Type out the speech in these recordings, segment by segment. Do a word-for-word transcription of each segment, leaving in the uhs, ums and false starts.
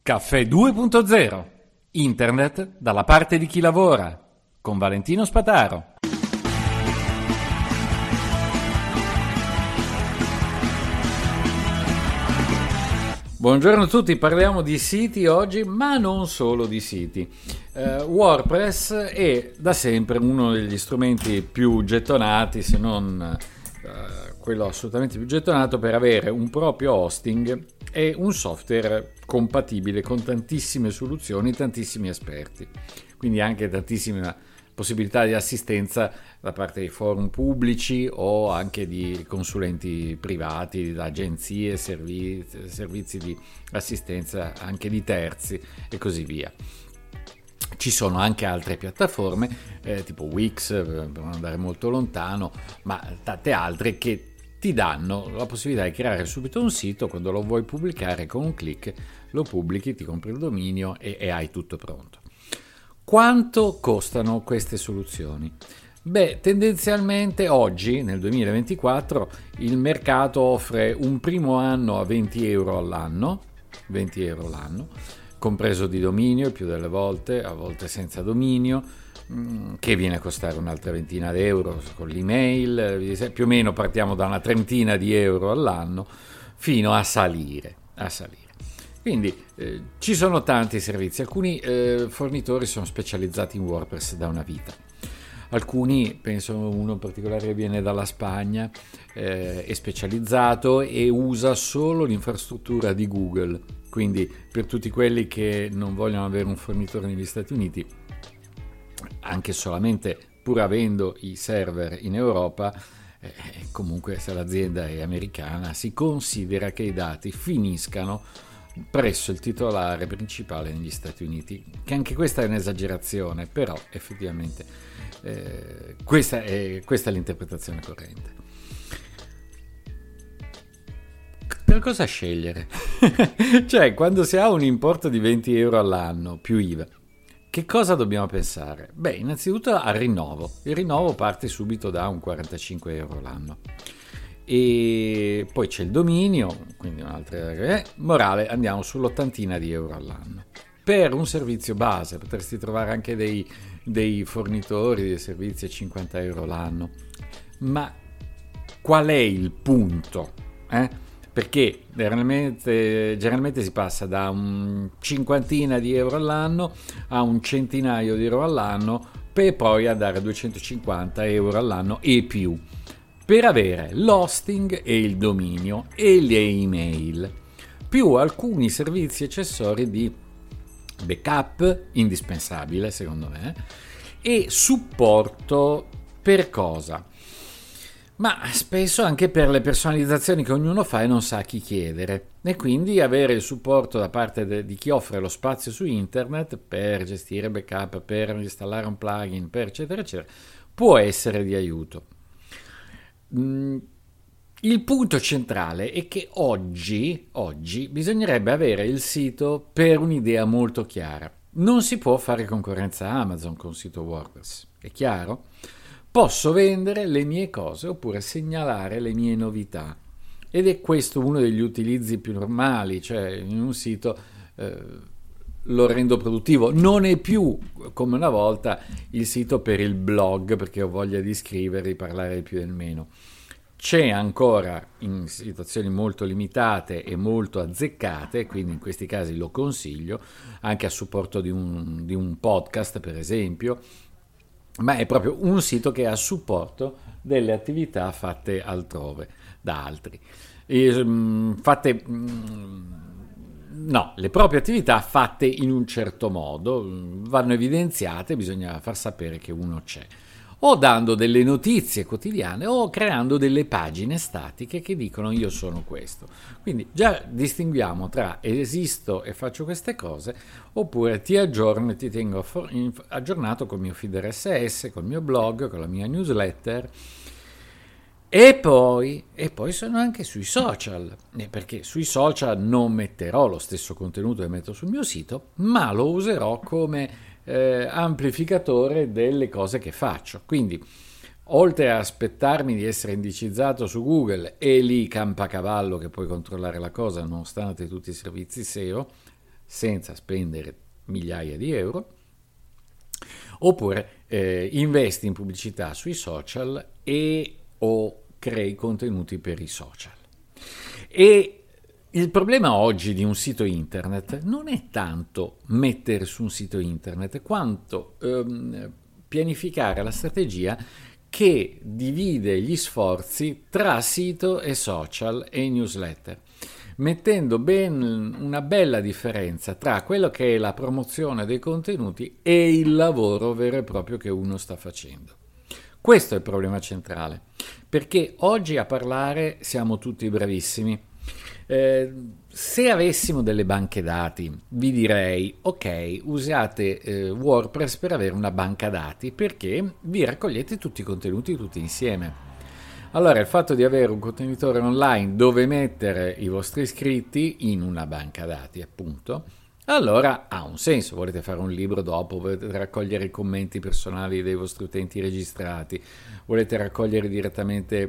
Caffè due punto zero. Internet dalla parte di chi lavora. Con Valentino Spataro. Buongiorno a tutti, parliamo di siti oggi, ma non solo di siti. Uh, WordPress è da sempre uno degli strumenti più gettonati, se non uh, quello assolutamente più gettonato, per avere un proprio hosting e un software compatibile con tantissime soluzioni, tantissimi esperti, quindi anche tantissime possibilità di assistenza da parte di forum pubblici o anche di consulenti privati, da agenzie, servizi, servizi di assistenza anche di terzi e così via. Ci sono anche altre piattaforme eh, tipo Wix, per non andare molto lontano, ma tante altre che ti danno la possibilità di creare subito un sito. Quando lo vuoi pubblicare, con un click lo pubblichi, ti compri il dominio e, e hai tutto pronto. Quanto costano queste soluzioni? Beh, tendenzialmente oggi, nel duemilaventiquattro, il mercato offre un primo anno a venti euro all'anno, venti euro l'anno, compreso di dominio, il più delle volte, a volte senza dominio, che viene a costare un'altra ventina di euro con l'email. Più o meno partiamo da una trentina di euro all'anno fino a salire, a salire. Quindi eh, ci sono tanti servizi, alcuni eh, fornitori sono specializzati in WordPress da una vita, alcuni, penso uno in particolare che viene dalla Spagna, eh, è specializzato e usa solo l'infrastruttura di Google, quindi per tutti quelli che non vogliono avere un fornitore negli Stati Uniti, anche solamente pur avendo i server in Europa, eh, comunque se l'azienda è americana si considera che i dati finiscano presso il titolare principale negli Stati Uniti, che anche questa è un'esagerazione, però effettivamente eh, questa, è, questa è l'interpretazione corrente. Per cosa scegliere? Cioè, quando si ha un importo di venti euro all'anno più I V A, che cosa dobbiamo pensare? Beh, innanzitutto al rinnovo. Il rinnovo parte subito da un quarantacinque euro l'anno. E poi c'è il dominio, quindi un'altra eh, morale, andiamo sull'ottantina di euro all'anno. Per un servizio base potresti trovare anche dei, dei fornitori dei servizi a cinquanta euro l'anno. Ma qual è il punto? Eh? Perché generalmente, generalmente si passa da un cinquantina di euro all'anno a un centinaio di euro all'anno per poi andare a duecentocinquanta euro all'anno e più, per avere l'hosting e il dominio e le email, più alcuni servizi accessori di backup, indispensabile secondo me, e supporto per cosa? Ma spesso anche per le personalizzazioni che ognuno fa e non sa a chi chiedere, e quindi avere il supporto da parte de- di chi offre lo spazio su internet per gestire backup, per installare un plugin, per eccetera eccetera, può essere di aiuto. Il punto centrale è che oggi, oggi bisognerebbe avere il sito per un'idea molto chiara. Non si può fare concorrenza a Amazon con un sito WordPress, è chiaro? Posso vendere le mie cose oppure segnalare le mie novità, ed è questo uno degli utilizzi più normali, cioè in un sito eh, lo rendo produttivo. Non è più come una volta il sito per il blog perché ho voglia di scrivere, di parlare del più e del meno. C'è ancora in situazioni molto limitate e molto azzeccate, quindi in questi casi lo consiglio anche a supporto di un, di un podcast per esempio, ma è proprio un sito che è a supporto delle attività fatte altrove da altri, e, um, fatte um, no, le proprie attività fatte in un certo modo vanno evidenziate, bisogna far sapere che uno c'è, o dando delle notizie quotidiane o creando delle pagine statiche che dicono io sono questo. Quindi già distinguiamo tra esisto e faccio queste cose, oppure ti aggiorno e ti tengo aggiornato col mio feed R S S, col mio blog, con la mia newsletter. E poi, e poi sono anche sui social, perché sui social non metterò lo stesso contenuto che metto sul mio sito, ma lo userò come eh, amplificatore delle cose che faccio. Quindi, oltre a aspettarmi di essere indicizzato su Google e lì campa cavallo che puoi controllare la cosa nonostante tutti i servizi S E O, senza spendere migliaia di euro, oppure eh, investi in pubblicità sui social e o crei contenuti per i social. E il problema oggi di un sito internet non è tanto mettere su un sito internet quanto ehm, pianificare la strategia che divide gli sforzi tra sito e social e newsletter, mettendo ben una bella differenza tra quello che è la promozione dei contenuti e il lavoro vero e proprio che uno sta facendo. Questo è il problema centrale, perché oggi a parlare siamo tutti bravissimi. Eh, se avessimo delle banche dati, vi direi ok, usate eh, WordPress per avere una banca dati perché vi raccogliete tutti i contenuti tutti insieme. Allora il fatto di avere un contenitore online dove mettere i vostri iscritti in una banca dati, appunto, allora ha un senso. Volete fare un libro dopo, volete raccogliere i commenti personali dei vostri utenti registrati, volete raccogliere direttamente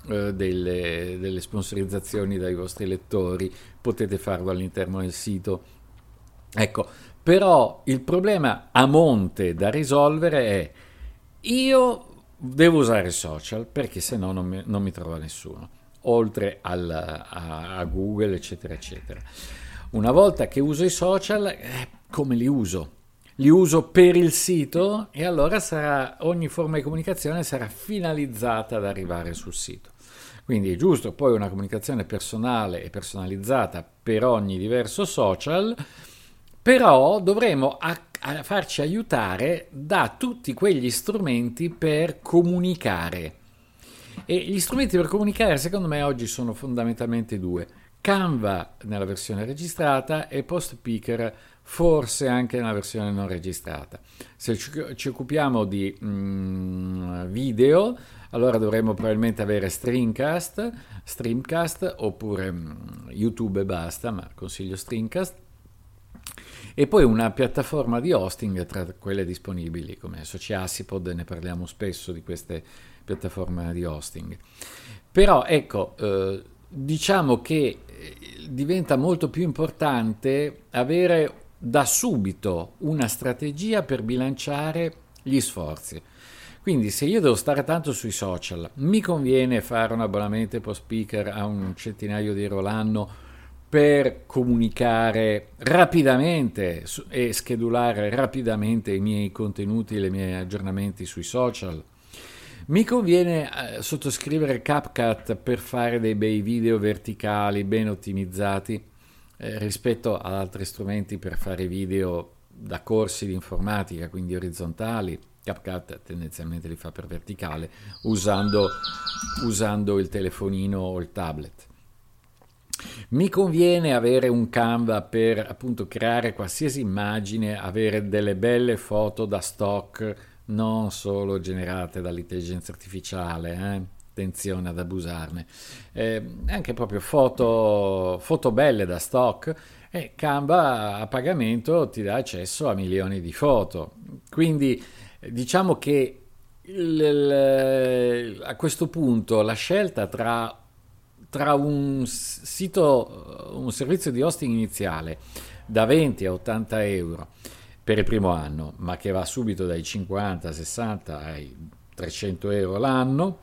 Delle, delle sponsorizzazioni dai vostri lettori, potete farlo all'interno del sito. Ecco, però il problema a monte da risolvere è: io devo usare social perché se no non mi, non mi trova nessuno, oltre al, a, a Google eccetera eccetera. Una volta che uso i social, eh, come li uso? Li uso per il sito e allora sarà, ogni forma di comunicazione sarà finalizzata ad arrivare sul sito. Quindi è giusto poi una comunicazione personale e personalizzata per ogni diverso social, però dovremo a, a farci aiutare da tutti quegli strumenti per comunicare. E gli strumenti per comunicare secondo me oggi sono fondamentalmente due: Canva nella versione registrata e Postpicker forse anche nella versione non registrata. Se ci, ci occupiamo di mm, video, allora dovremmo probabilmente avere Streamcast, Streamcast oppure mm, YouTube e basta, ma consiglio Streamcast. E poi una piattaforma di hosting tra quelle disponibili come Sociasipod, ne parliamo spesso di queste piattaforme di hosting. Però ecco, eh, diciamo che diventa molto più importante avere da subito una strategia per bilanciare gli sforzi. Quindi se io devo stare tanto sui social, mi conviene fare un abbonamento Postpicker a un centinaio di euro l'anno per comunicare rapidamente e schedulare rapidamente i miei contenuti e i miei aggiornamenti sui social? Mi conviene eh, sottoscrivere CapCut per fare dei bei video verticali ben ottimizzati eh, rispetto ad altri strumenti per fare video da corsi di informatica, quindi orizzontali. CapCut tendenzialmente li fa per verticale usando, usando il telefonino o il tablet. Mi conviene avere un Canva per appunto creare qualsiasi immagine, avere delle belle foto da stock, non solo generate dall'intelligenza artificiale, eh? Attenzione ad abusarne, eh, anche proprio foto, foto belle da stock, e Canva a pagamento ti dà accesso a milioni di foto. Quindi diciamo che il, il, a questo punto la scelta tra, tra un sito, un servizio di hosting iniziale da venti a ottanta euro per il primo anno, ma che va subito dai cinquanta, sessanta ai trecento euro l'anno,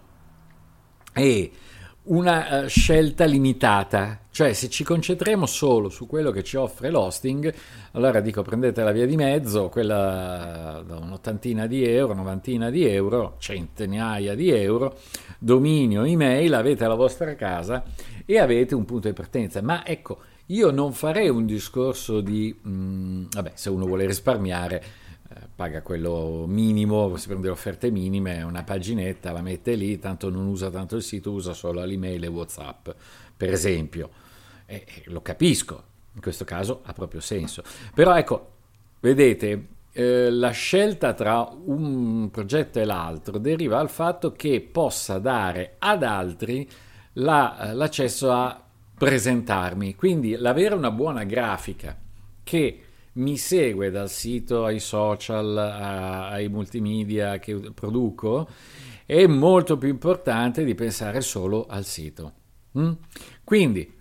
e una uh, scelta limitata, cioè se ci concentriamo solo su quello che ci offre l'hosting, allora dico prendete la via di mezzo, quella da un'ottantina di euro, novantina di euro, centinaia di euro, dominio, email, avete la vostra casa e avete un punto di partenza. Ma ecco, io non farei un discorso di, mh, vabbè, se uno vuole risparmiare, eh, paga quello minimo, si prende le offerte minime, una paginetta, la mette lì, tanto non usa tanto il sito, usa solo l'email e WhatsApp, per esempio. E, e lo capisco, in questo caso ha proprio senso. Però ecco, vedete, eh, la scelta tra un progetto e l'altro deriva dal fatto che possa dare ad altri la, l'accesso a presentarmi, quindi l'avere una buona grafica che mi segue dal sito ai social a, ai multimedia che produco è molto più importante di pensare solo al sito. Mm? Quindi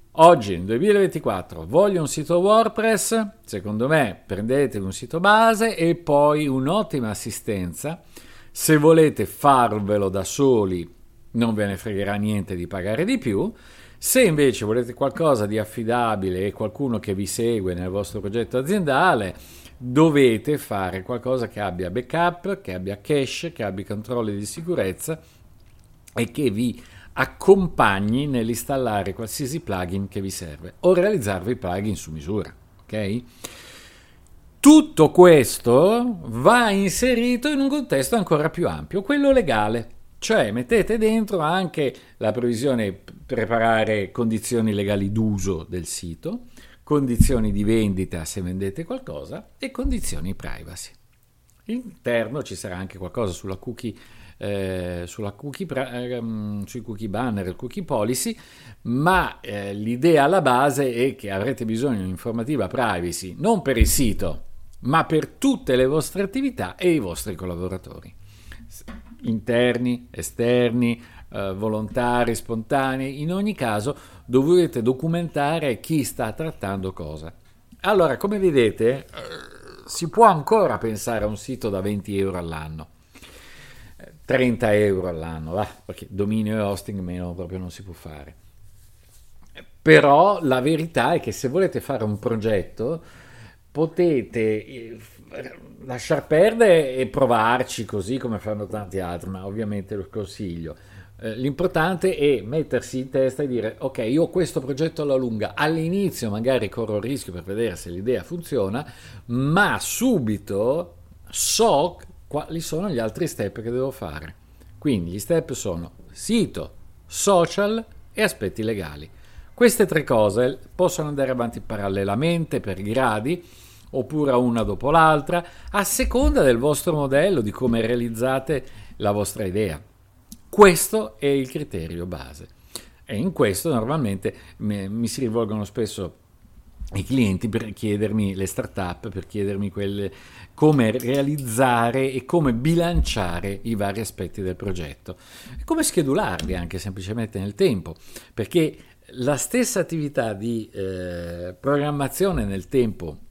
oggi nel duemilaventiquattro voglio un sito WordPress, secondo me prendete un sito base e poi un'ottima assistenza. Se volete farvelo da soli non ve ne fregherà niente di pagare di più. Se invece volete qualcosa di affidabile e qualcuno che vi segue nel vostro progetto aziendale, dovete fare qualcosa che abbia backup, che abbia cache, che abbia controlli di sicurezza e che vi accompagni nell'installare qualsiasi plugin che vi serve o realizzarvi plugin su misura, ok? Tutto questo va inserito in un contesto ancora più ampio, quello legale, cioè mettete dentro anche la previsione preparare condizioni legali d'uso del sito, condizioni di vendita se vendete qualcosa e condizioni privacy. All'interno ci sarà anche qualcosa sulla cookie Eh, sulla cookie, eh, sui cookie banner, il cookie policy, ma eh, l'idea alla base è che avrete bisogno di un'informativa privacy non per il sito, ma per tutte le vostre attività e i vostri collaboratori, interni, esterni, eh, volontari, spontanei. In ogni caso dovete documentare chi sta trattando cosa. Allora, come vedete, si può ancora pensare a un sito da venti euro all'anno, trenta euro all'anno, va, perché dominio e hosting meno proprio non si può fare. Però la verità è che se volete fare un progetto potete lasciar perdere e provarci così come fanno tanti altri, ma ovviamente lo consiglio. L'importante è mettersi in testa e dire ok, io ho questo progetto alla lunga, all'inizio magari corro il rischio per vedere se l'idea funziona, ma subito so quali sono gli altri step che devo fare. Quindi gli step sono sito, social e aspetti legali. Queste tre cose possono andare avanti parallelamente per gradi oppure una dopo l'altra a seconda del vostro modello, di come realizzate la vostra idea. Questo è il criterio base e in questo normalmente mi si rivolgono spesso i clienti per chiedermi, le startup, per chiedermi quelle, come realizzare e come bilanciare i vari aspetti del progetto, e come schedularli anche semplicemente nel tempo, perché la stessa attività di eh, programmazione nel tempo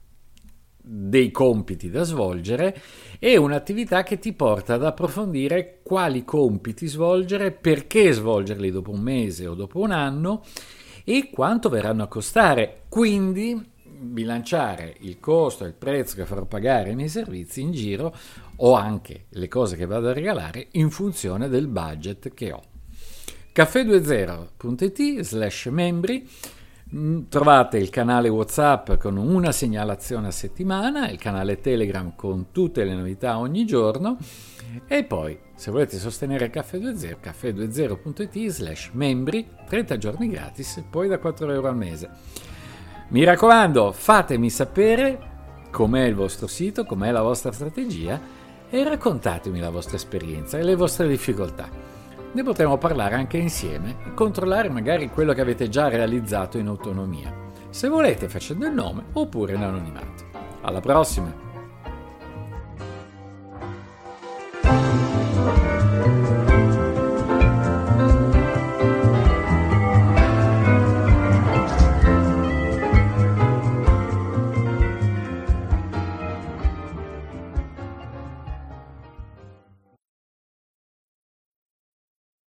dei compiti da svolgere è un'attività che ti porta ad approfondire quali compiti svolgere, perché svolgerli dopo un mese o dopo un anno e quanto verranno a costare, quindi bilanciare il costo e il prezzo che farò pagare ai miei servizi in giro o anche le cose che vado a regalare in funzione del budget che ho. caffè venti punto it slash membri, trovate il canale WhatsApp con una segnalazione a settimana, il canale Telegram con tutte le novità ogni giorno e poi se volete sostenere Caffè venti, caffè venti punto it slash membri, trenta giorni gratis, poi da quattro euro al mese. Mi raccomando, fatemi sapere com'è il vostro sito, com'è la vostra strategia e raccontatemi la vostra esperienza e le vostre difficoltà. Ne potremo parlare anche insieme e controllare magari quello che avete già realizzato in autonomia, se volete facendo il nome oppure in anonimato. Alla prossima!